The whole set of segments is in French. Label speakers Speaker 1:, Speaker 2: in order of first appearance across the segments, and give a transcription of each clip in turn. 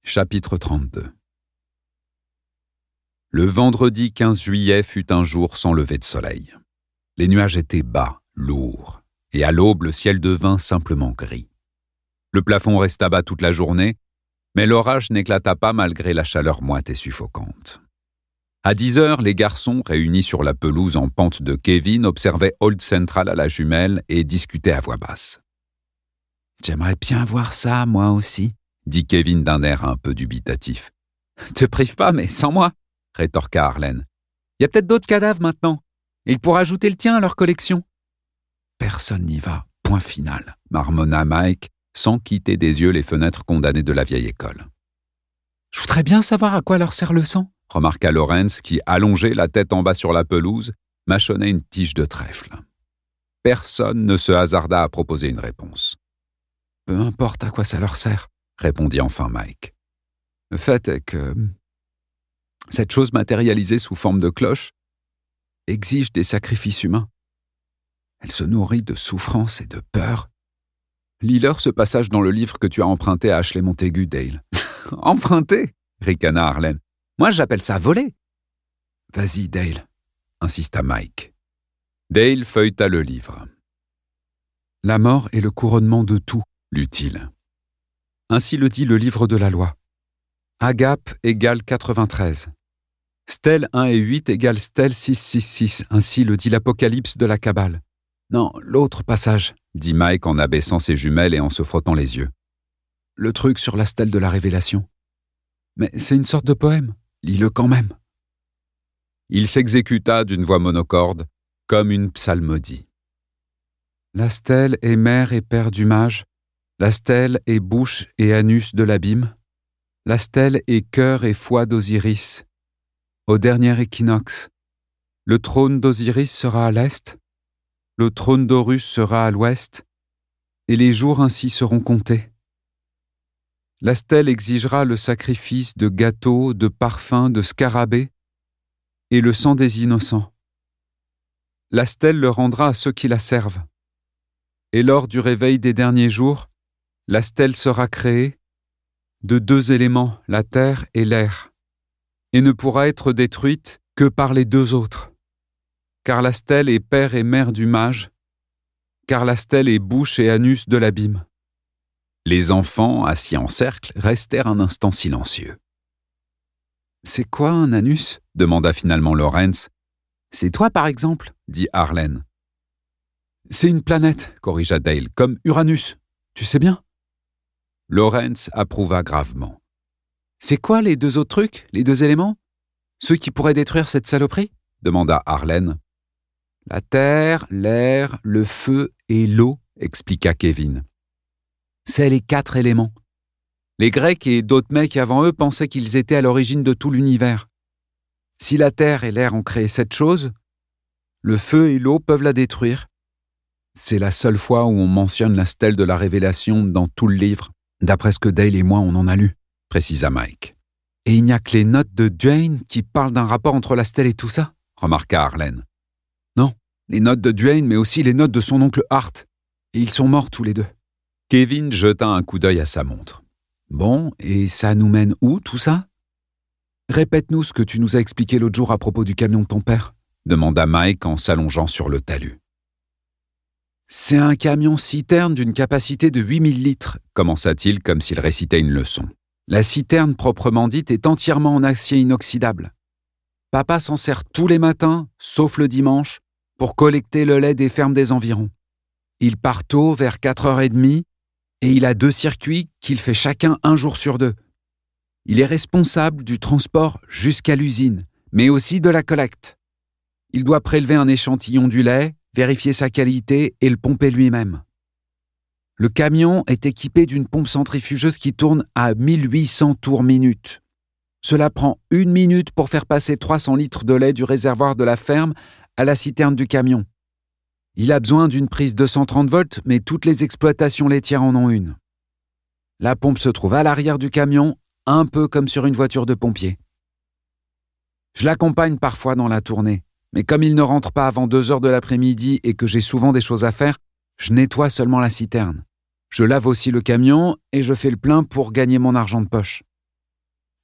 Speaker 1: Chapitre 32. Le vendredi 15 juillet fut un jour sans lever de soleil. Les nuages étaient bas, lourds, et à l'aube le ciel devint simplement gris. Le plafond resta bas toute la journée, mais l'orage n'éclata pas malgré la chaleur moite et suffocante. À 10 heures, les garçons, réunis sur la pelouse en pente de Kevin, observaient Old Central à la jumelle et discutaient à voix basse. « J'aimerais bien voir ça, moi aussi », dit Kevin d'un air un peu dubitatif. « Te prive pas, mais sans moi », rétorqua Arlen. « Il y a peut-être d'autres cadavres maintenant. Ils pourraient ajouter le tien à leur collection. » « Personne n'y va, point final, marmonna Mike, sans quitter des yeux les fenêtres condamnées de la vieille école. « Je voudrais bien savoir à quoi leur sert le sang, » remarqua Lawrence qui, allongé la tête en bas sur la pelouse, mâchonnait une tige de trèfle. Personne ne se hasarda à proposer une réponse. « Peu importe à quoi ça leur sert, » répondit enfin Mike. « Le fait est que cette chose matérialisée sous forme de cloche exige des sacrifices humains. Elle se nourrit de souffrance et de peur. Lis-leur ce passage dans le livre que tu as emprunté à Ashley Montagu, Dale. »« Emprunté » ricana Arlen. « Moi, j'appelle ça voler. »« Vas-y, Dale » insista Mike. Dale feuilleta le livre. « La mort est le couronnement de tout, lut-il. Ainsi le dit le livre de la loi. Agape égale 93. Stèle 1 et 8 égale stèle 666, ainsi le dit l'Apocalypse de la Kabbale. Non, l'autre passage, dit Mike en abaissant ses jumelles et en se frottant les yeux. Le truc sur la stèle de la Révélation. Mais c'est une sorte de poème, lis-le quand même. Il s'exécuta d'une voix monocorde, comme une psalmodie. La stèle est mère et père du mage, la stèle est bouche et anus de l'abîme, la stèle est cœur et foie d'Osiris. Au dernier équinoxe, le trône d'Osiris sera à l'est, le trône d'Horus sera à l'ouest, et les jours ainsi seront comptés. La stèle exigera le sacrifice de gâteaux, de parfums, de scarabées, et le sang des innocents. La stèle le rendra à ceux qui la servent. Et lors du réveil des derniers jours, la stèle sera créée de 2 éléments, la terre et l'air, et ne pourra être détruite que par les 2 autres. Car la stèle est père et mère du mage, car la stèle est bouche et anus de l'abîme. Les enfants, assis en cercle, restèrent un instant silencieux. « C'est quoi un anus ?» demanda finalement Lawrence. « C'est toi, par exemple » dit Arlen. « C'est une planète, corrigea Dale, comme Uranus, tu sais bien ?» Lawrence approuva gravement. « C'est quoi les 2 autres trucs, les 2 éléments? Ceux qui pourraient détruire cette saloperie ?» demanda Arlen. « La terre, l'air, le feu et l'eau, » expliqua Kevin. « C'est les 4 éléments. Les Grecs et d'autres mecs avant eux pensaient qu'ils étaient à l'origine de tout l'univers. Si la terre et l'air ont créé cette chose, le feu et l'eau peuvent la détruire. C'est la seule fois où on mentionne la stèle de la Révélation dans tout le livre, d'après ce que Dale et moi on en a lu, précisa Mike. Et il n'y a que les notes de Duane qui parlent d'un rapport entre la stèle et tout ça, remarqua Arlen. Non, les notes de Duane, mais aussi les notes de son oncle Hart. Et ils sont morts tous les 2. Kevin jeta un coup d'œil à sa montre. Bon, et ça nous mène où, tout ça? Répète-nous ce que tu nous as expliqué l'autre jour à propos du camion de ton père, demanda Mike en s'allongeant sur le talus. C'est un camion-citerne d'une capacité de 8000 litres, commença-t-il comme s'il récitait une leçon. La citerne proprement dite est entièrement en acier inoxydable. Papa s'en sert tous les matins, sauf le dimanche, pour collecter le lait des fermes des environs. Il part tôt, vers 4h30, et il a 2 circuits qu'il fait chacun 1 jour sur 2. Il est responsable du transport jusqu'à l'usine, mais aussi de la collecte. Il doit prélever un échantillon du lait, vérifier sa qualité et le pomper lui-même. Le camion est équipé d'une pompe centrifugeuse qui tourne à 1800 tours minute. Cela prend 1 minute pour faire passer 300 litres de lait du réservoir de la ferme à la citerne du camion. Il a besoin d'une prise 230 volts, mais toutes les exploitations laitières en ont une. La pompe se trouve à l'arrière du camion, un peu comme sur une voiture de pompier. Je l'accompagne parfois dans la tournée, mais comme il ne rentre pas avant 2h de l'après-midi et que j'ai souvent des choses à faire, je nettoie seulement la citerne. Je lave aussi le camion et je fais le plein pour gagner mon argent de poche.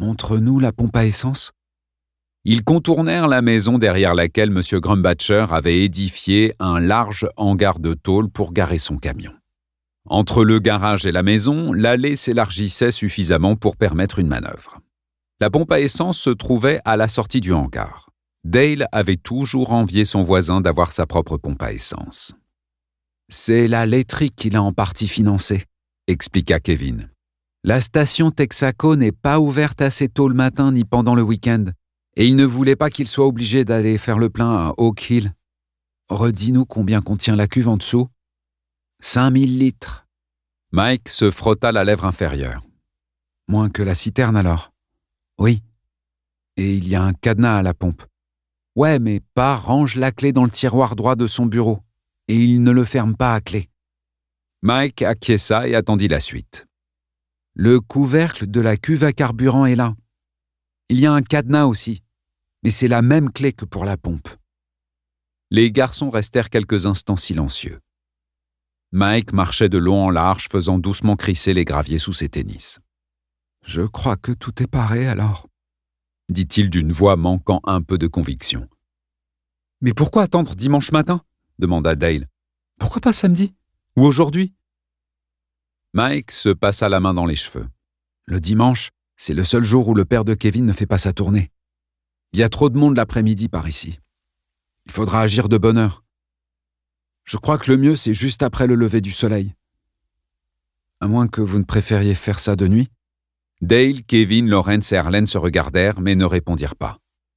Speaker 1: Montre-nous la pompe à essence. Ils contournèrent la maison derrière laquelle M. Grumbatcher avait édifié un large hangar de tôle pour garer son camion. Entre le garage et la maison, l'allée s'élargissait suffisamment pour permettre une manœuvre. La pompe à essence se trouvait à la sortie du hangar. Dale avait toujours envié son voisin d'avoir sa propre pompe à essence. « C'est la laiterie qui l'a en partie financée », expliqua Kevin. « La station Texaco n'est pas ouverte assez tôt le matin ni pendant le week-end, et il ne voulait pas qu'il soit obligé d'aller faire le plein à Oak Hill. Redis-nous combien contient la cuve en dessous. » 5000 litres. Mike se frotta la lèvre inférieure. Moins que la citerne alors. Oui. Et il y a un cadenas à la pompe. Ouais, mais Pa range la clé dans le tiroir droit de son bureau. Et il ne le ferme pas à clé. Mike acquiesça et attendit la suite. Le couvercle de la cuve à carburant est là. Il y a un cadenas aussi. Mais c'est la même clé que pour la pompe. Les garçons restèrent quelques instants silencieux. Mike marchait de long en large, faisant doucement crisser les graviers sous ses tennis. « Je crois que tout est paré alors, » dit-il d'une voix manquant un peu de conviction. « Mais pourquoi attendre dimanche matin ?» demanda Dale. « Pourquoi pas samedi? Ou aujourd'hui ?» Mike se passa la main dans les cheveux. « Le dimanche, c'est le seul jour où le père de Kevin ne fait pas sa tournée. Il y a trop de monde l'après-midi par ici. Il faudra agir de bonne heure. Je crois que le mieux, c'est juste après le lever du soleil. À moins que vous ne préfériez faire ça de nuit. » Dale, Kevin, Lawrence et Arlen se regardèrent, mais ne répondirent pas.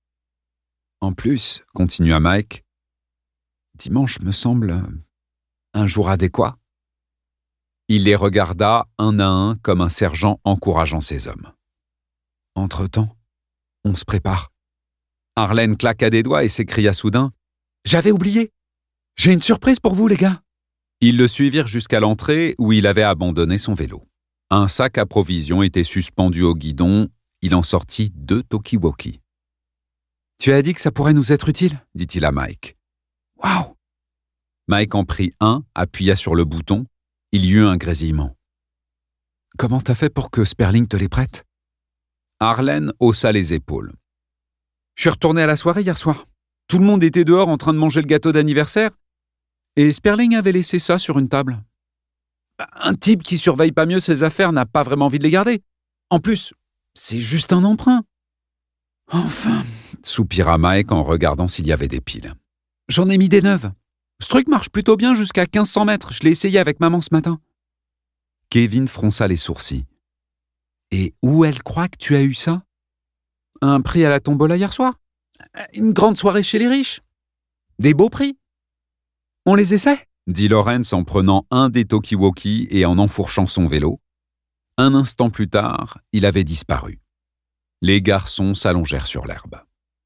Speaker 1: « En plus, continua Mike, dimanche me semble un jour adéquat. » Il les regarda un à un comme un sergent encourageant ses hommes. « Entre-temps, on se prépare. » Arlen claqua des doigts et s'écria soudain « J'avais oublié! J'ai une surprise pour vous, les gars !» Ils le suivirent jusqu'à l'entrée où il avait abandonné son vélo. Un sac à provisions était suspendu au guidon. Il en sortit 2 talkie-walkie. « Tu as dit que ça pourrait nous être utile ?» dit-il à Mike. « Waouh !» Mike en prit un, appuya sur le bouton. Il y eut un grésillement. « Comment t'as fait pour que Sperling te les prête ?» Arlen haussa les épaules. « Je suis retourné à la soirée hier soir. Tout le monde était dehors en train de manger le gâteau d'anniversaire. Et Sperling avait laissé ça sur une table. Un type qui surveille pas mieux ses affaires n'a pas vraiment envie de les garder. En plus, c'est juste un emprunt. » « Enfin, soupira Mike en regardant s'il y avait des piles. « J'en ai mis des neuves. Ce truc marche plutôt bien jusqu'à 1500 mètres. Je l'ai essayé avec maman ce matin. » Kevin fronça les sourcils. « Et où elle croit que tu as eu ça ? Un prix à la tombola hier soir ? Une grande soirée chez les riches ? Des beaux prix ? On les essaie ?» dit Lawrence en prenant un des talkie-walkie et en enfourchant son vélo. Un instant plus tard, il avait disparu. Les garçons s'allongèrent sur l'herbe.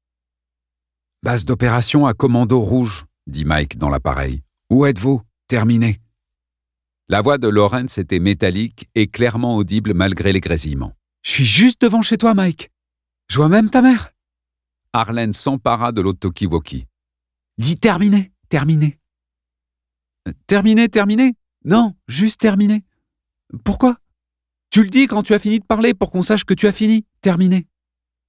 Speaker 1: « Base d'opération à commando rouge, » dit Mike dans l'appareil. « Où êtes-vous ? Terminé. » La voix de Lawrence était métallique et clairement audible malgré les grésillements. « Je suis juste devant chez toi, Mike. Je vois même ta mère. » Arlen s'empara de l'autre talkie-walkie. « Dis terminé, terminé. » « Terminé, terminé ? Non, juste terminé. »« Pourquoi ? Tu le dis quand tu as fini de parler pour qu'on sache que tu as fini. Terminé. »« Terminé !»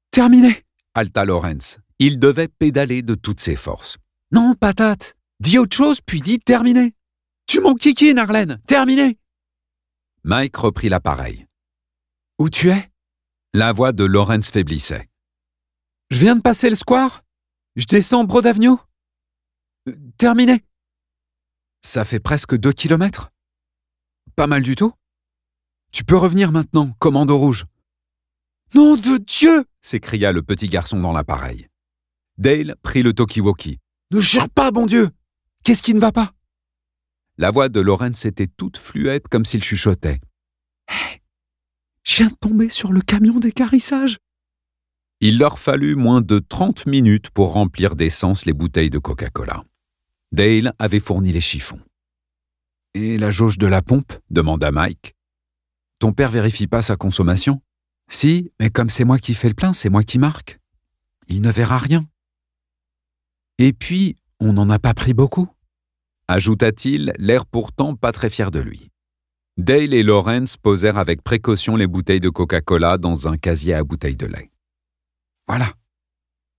Speaker 1: haleta Lawrence. Il devait pédaler de toutes ses forces. « Non, patate. Dis autre chose, puis dis terminé. Tu m'enquiquines, Arlen. Terminé !» Mike reprit l'appareil. « Où tu es ?» La voix de Lawrence faiblissait. « Je viens de passer le square. Je descends Broad Avenue. Terminé. » Ça fait presque 2 kilomètres. Pas mal du tout. Tu peux revenir maintenant, commando rouge. « Nom de Dieu !» s'écria le petit garçon dans l'appareil. Dale prit le talkie-walkie. « Ne jure pas, bon Dieu ! Qu'est-ce qui ne va pas ?» La voix de Lawrence était toute fluette comme s'il chuchotait. « Hé, je viens de tomber sur le camion d'équarrissage. » Il leur fallut moins de 30 minutes pour remplir d'essence les bouteilles de Coca-Cola. Dale avait fourni les chiffons. « Et la jauge de la pompe ?» demanda Mike. « Ton père vérifie pas sa consommation ? » ?»« Si, mais comme c'est moi qui fais le plein, c'est moi qui marque. Il ne verra rien. »« Et puis, on n'en a pas pris beaucoup ?» ajouta-t-il, l'air pourtant pas très fier de lui. Dale et Lawrence posèrent avec précaution les bouteilles de Coca-Cola dans un casier à bouteilles de lait. « Voilà. Regardez, »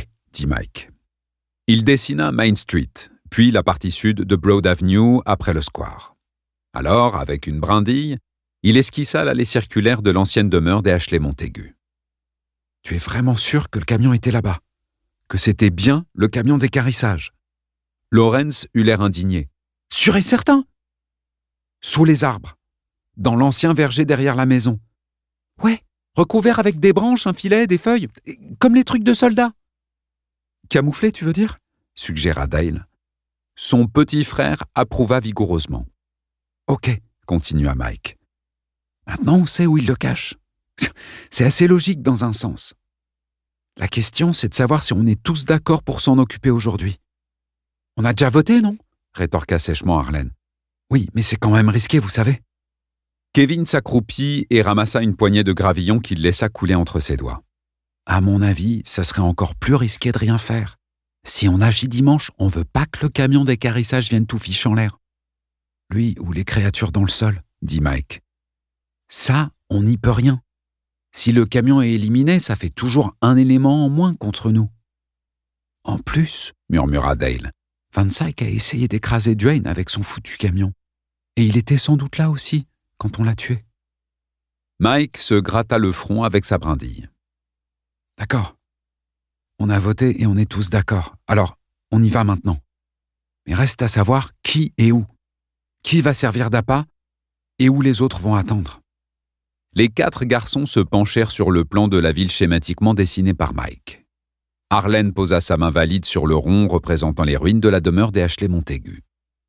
Speaker 1: dit Mike. Il dessina Main Street, puis la partie sud de Broad Avenue après le square. Alors, avec une brindille, il esquissa l'allée circulaire de l'ancienne demeure des Ashley Montaigu. « Tu es vraiment sûr que le camion était là-bas? Que c'était bien le camion d'équarrissage ?» Lawrence eut l'air indigné. « Sûr et certain !»« Sous les arbres, dans l'ancien verger derrière la maison. »« Ouais, recouvert avec des branches, un filet, des feuilles, comme les trucs de soldats. »« Camouflé, tu veux dire ?» suggéra Dale. Son petit frère approuva vigoureusement. « Ok, » continua Mike. « Maintenant, on sait où il le cache. C'est assez logique dans un sens. La question, c'est de savoir si on est tous d'accord pour s'en occuper aujourd'hui. »« On a déjà voté, non ?» rétorqua sèchement Arlene. « Oui, mais c'est quand même risqué, vous savez. » Kevin s'accroupit et ramassa une poignée de gravillon qu'il laissa couler entre ses doigts. « À mon avis, ça serait encore plus risqué de rien faire. Si on agit dimanche, on veut pas que le camion d'équarrissage vienne tout fiche en l'air. »« Lui ou les créatures dans le sol, » dit Mike. « Ça, on n'y peut rien. Si le camion est éliminé, ça fait toujours un élément en moins contre nous. »« En plus, » murmura Dale, « Van Syke a essayé d'écraser Duane avec son foutu camion. Et il était sans doute là aussi, quand on l'a tué. » Mike se gratta le front avec sa brindille. « D'accord. On a voté et on est tous d'accord. Alors, on y va maintenant. Mais reste à savoir qui et où. Qui va servir d'appât et où les autres vont attendre. » Les 4 garçons se penchèrent sur le plan de la ville schématiquement dessiné par Mike. Arlene posa sa main valide sur le rond représentant les ruines de la demeure des Ashley Montaigu.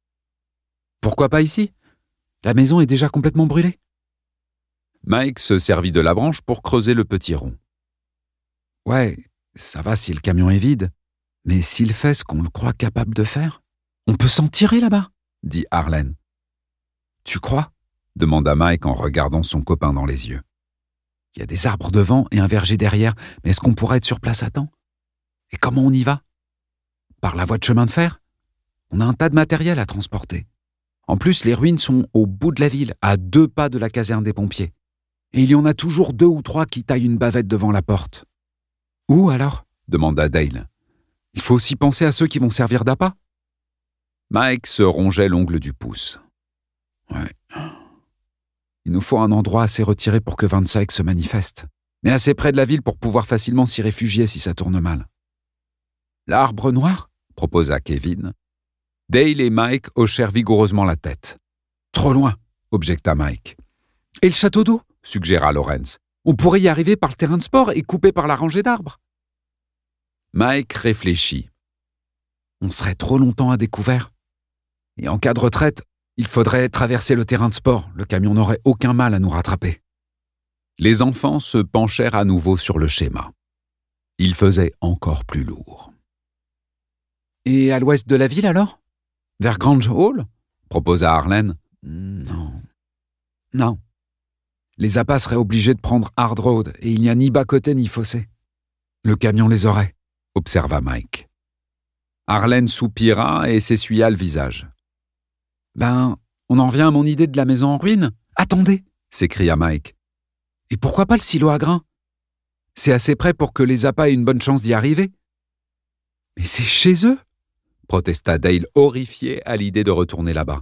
Speaker 1: « Pourquoi pas ici? La maison est déjà complètement brûlée. » Mike se servit de la branche pour creuser le petit rond. « Ouais, ça va si le camion est vide, mais s'il fait ce qu'on le croit capable de faire, on peut s'en tirer là-bas, » dit Arlene. « Tu crois ?» demanda Mike en regardant son copain dans les yeux. « Il y a des arbres devant et un verger derrière, mais est-ce qu'on pourrait être sur place à temps? Et comment on y va? Par la voie de chemin de fer? On a un tas de matériel à transporter. En plus, les ruines sont au bout de la ville, à 2 pas de la caserne des pompiers. Et il y en a toujours 2 ou 3 qui taillent une bavette devant la porte. »« Où alors ?» demanda Dale. « Il faut aussi penser à ceux qui vont servir d'appât. » Mike se rongeait l'ongle du pouce. « Ouais. Il nous faut un endroit assez retiré pour que Van Syke se manifeste, mais assez près de la ville pour pouvoir facilement s'y réfugier si ça tourne mal. »« L'arbre noir ?» proposa Kevin. Dale et Mike hochèrent vigoureusement la tête. « Trop loin !» objecta Mike. « Et le château d'eau ?» suggéra Lawrence. « On pourrait y arriver par le terrain de sport et couper par la rangée d'arbres. » Mike réfléchit. « On serait trop longtemps à découvert. Et en cas de retraite, il faudrait traverser le terrain de sport. Le camion n'aurait aucun mal à nous rattraper. » Les enfants se penchèrent à nouveau sur le schéma. Il faisait encore plus lourd. « Et à l'ouest de la ville alors? Vers Grange Hall ?» proposa Arlene. « Non. Non. Les appâts seraient obligés de prendre Hard Road et il n'y a ni bas-côté ni fossé. Le camion les aurait, » observa Mike. Arlene soupira et s'essuya le visage. « Ben, on en revient à mon idée de la maison en ruine? Attendez !» s'écria Mike. « Et pourquoi pas le silo à grains? C'est assez près pour que les appâts aient une bonne chance d'y arriver. »« Mais c'est chez eux !» protesta Dale, horrifié à l'idée de retourner là-bas.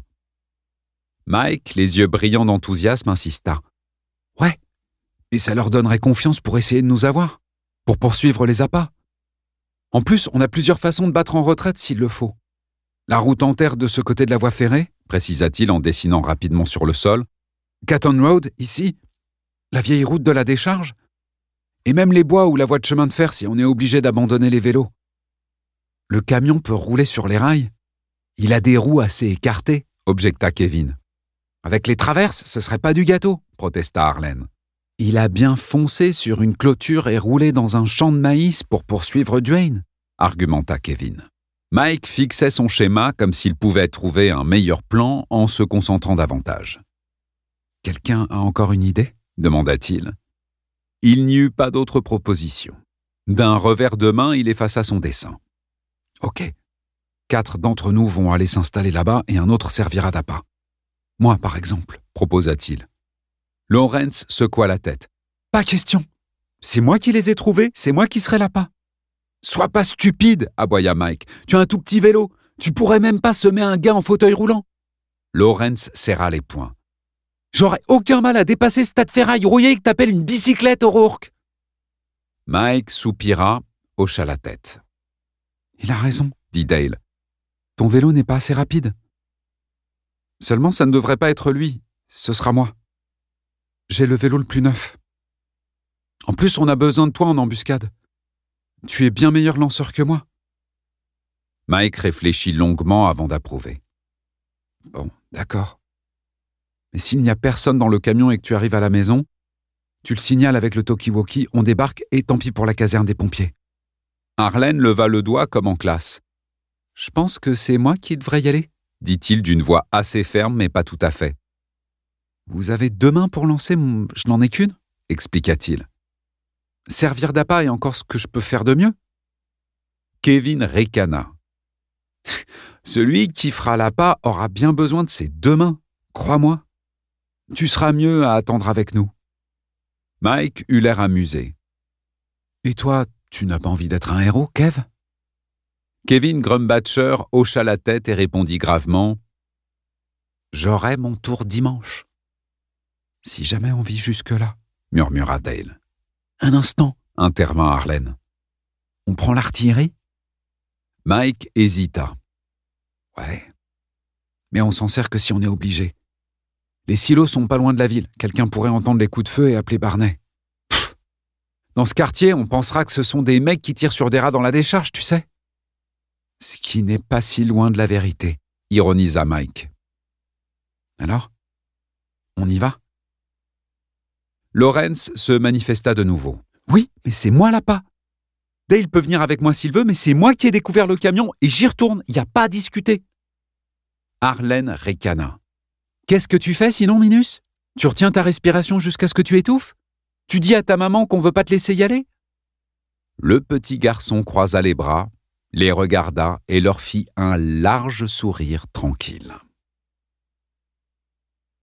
Speaker 1: Mike, les yeux brillants d'enthousiasme, insista. « Ouais, mais ça leur donnerait confiance pour essayer de nous avoir, pour poursuivre les appâts. En plus, on a plusieurs façons de battre en retraite s'il le faut. La route en terre de ce côté de la voie ferrée, précisa-t-il en dessinant rapidement sur le sol. Catton Road, ici. La vieille route de la décharge. Et même les bois ou la voie de chemin de fer si on est obligé d'abandonner les vélos. Le camion peut rouler sur les rails. Il a des roues assez écartées, objecta Kevin. Avec les traverses, ce serait pas du gâteau, protesta Arlene. Il a bien foncé sur une clôture et roulé dans un champ de maïs pour poursuivre Duane, argumenta Kevin. Mike fixait son schéma comme s'il pouvait trouver un meilleur plan en se concentrant davantage. « Quelqu'un a encore une idée ?» demanda-t-il. Il n'y eut pas d'autre proposition. D'un revers de main, il effaça son dessin. « Ok. 4 d'entre nous vont aller s'installer là-bas et un autre servira d'appât. Moi, par exemple, proposa-t-il. Lawrence secoua la tête. Pas question. C'est moi qui les ai trouvés, c'est moi qui serai l'appât. Sois pas stupide, aboya Mike. Tu as un tout petit vélo. Tu pourrais même pas semer un gars en fauteuil roulant. Lawrence serra les poings. J'aurais aucun mal à dépasser ce tas de ferraille rouillé que t'appelles une bicyclette, O'Rourke. Mike soupira, hocha la tête. Il a raison, dit Dale. Ton vélo n'est pas assez rapide. Seulement, ça ne devrait pas être lui. Ce sera moi. J'ai le vélo le plus neuf. En plus, on a besoin de toi en embuscade. Tu es bien meilleur lanceur que moi. Mike réfléchit longuement avant d'approuver. Bon, d'accord. Mais s'il n'y a personne dans le camion et que tu arrives à la maison, tu le signales avec le talkie-walkie, on débarque et tant pis pour la caserne des pompiers. Arlene leva le doigt comme en classe. Je pense que c'est moi qui devrais y aller, dit-il d'une voix assez ferme mais pas tout à fait. Vous avez 2 mains pour lancer, je n'en ai qu'une, expliqua-t-il. Servir d'appât est encore ce que je peux faire de mieux. Kevin ricana. Celui qui fera l'appât aura bien besoin de ses 2 mains, crois-moi. Tu seras mieux à attendre avec nous. Mike eut l'air amusé. Et toi, tu n'as pas envie d'être un héros, Kev? Kevin Grumbatcher hocha la tête et répondit gravement. J'aurai mon tour dimanche. Si jamais on vit jusque-là, murmura Dale. Un instant, intervint Arlene. On prend l'artillerie? Mike hésita. Ouais. Mais on s'en sert que si on est obligé. Les silos sont pas loin de la ville. Quelqu'un pourrait entendre les coups de feu et appeler Barney. Pff. Dans ce quartier, on pensera que ce sont des mecs qui tirent sur des rats dans la décharge, tu sais. Ce qui n'est pas si loin de la vérité, ironisa Mike. Alors, on y va? Lawrence se manifesta de nouveau. Oui, mais c'est moi l'appât. Dale peut venir avec moi s'il veut, mais c'est moi qui ai découvert le camion et j'y retourne, il n'y a pas à discuter. Arlene ricana. Qu'est-ce que tu fais sinon, Minus? Tu retiens ta respiration jusqu'à ce que tu étouffes? Tu dis à ta maman qu'on veut pas te laisser y aller? Le petit garçon croisa les bras, les regarda et leur fit un large sourire tranquille.